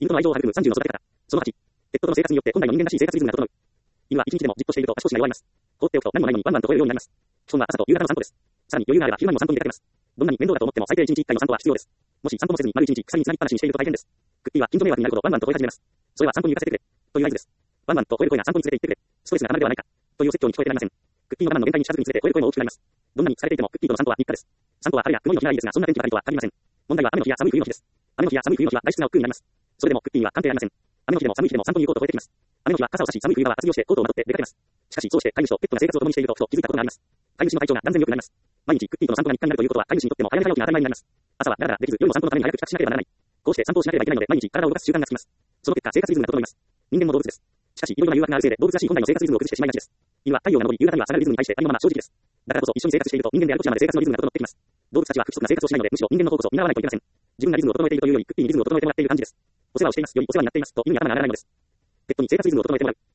犬との愛情を育む30の育て方。その8、ペットとの生活によって本来の人間らしい生活リズムが整う。犬は一日でもじっとしていると足腰が弱ります。放っておくと何もないのにワンワンと吠えるようになります。基本は朝と夕方の散歩です。さらに余裕があれば昼間にも散歩に出かけます。どんなに面倒だと思っても最低1日1回の散歩は必要です。もし散歩もせずに丸1日草につなぎっぱなしにしていると大変です。クッキーは近所迷惑になるほどワンワンと吠え始めます。それは散歩に行かせてくれ。という合図です。ワンワンと吠える声が散歩に連れて行ってくれ。ストレスがたまるではないか。という説教に聞こえてなりません。クッキーの我慢の限界に近づくにつれて吠える声も大きくなります。どんなに疲れていてもクッキーとの散歩は日課です。散歩は晴れや曇りの日がいいですが、そんな天気ばかりとは限りません。問題は雨の日や寒い冬の日です。雨の日や寒い冬の日は外出が億劫になります。それでもクッキーには関係ありません。雨の日でも寒い日でも散歩に行こうと吠えてきます。雨の日は傘を差し、寒い冬場は厚着をしてコートをまとって出かけます。しかし、そうして飼い主とペットが生活を共にしているとふと気づいたことがあります。飼い主の体調が断然良くなります。毎日クッキーとの散歩が日課になるということは飼い主にとっても早寝早起きが当たり前になります。朝はだらだらできず、夜の散歩のために早く帰宅しなければならない。こうして散歩をしなければいけないので、毎日体を動かす習慣がつきます。その結果、生活リズムが整います。人間も動物です。しかし、いろいろな誘惑があるせいで、動物らしい本来の生活リズムを崩してしまいがちです。犬は太陽が昇り、夕方には下がるリズムに対してありのまま正直です。だからこそ、一緒に生活していると、人間であるこちらまで生活のリズムが整ってきます。動物たちは不規則な生活をしないので、むしろ人間の方こそ見習わないといけません。自分がリズムを整えているというより、クッキーにリズムを整えてもらっている感じです。お世話をしていますよりお世話になっていますと意味に頭が上がらないのです。ペットに生活リズムを整えてもらう。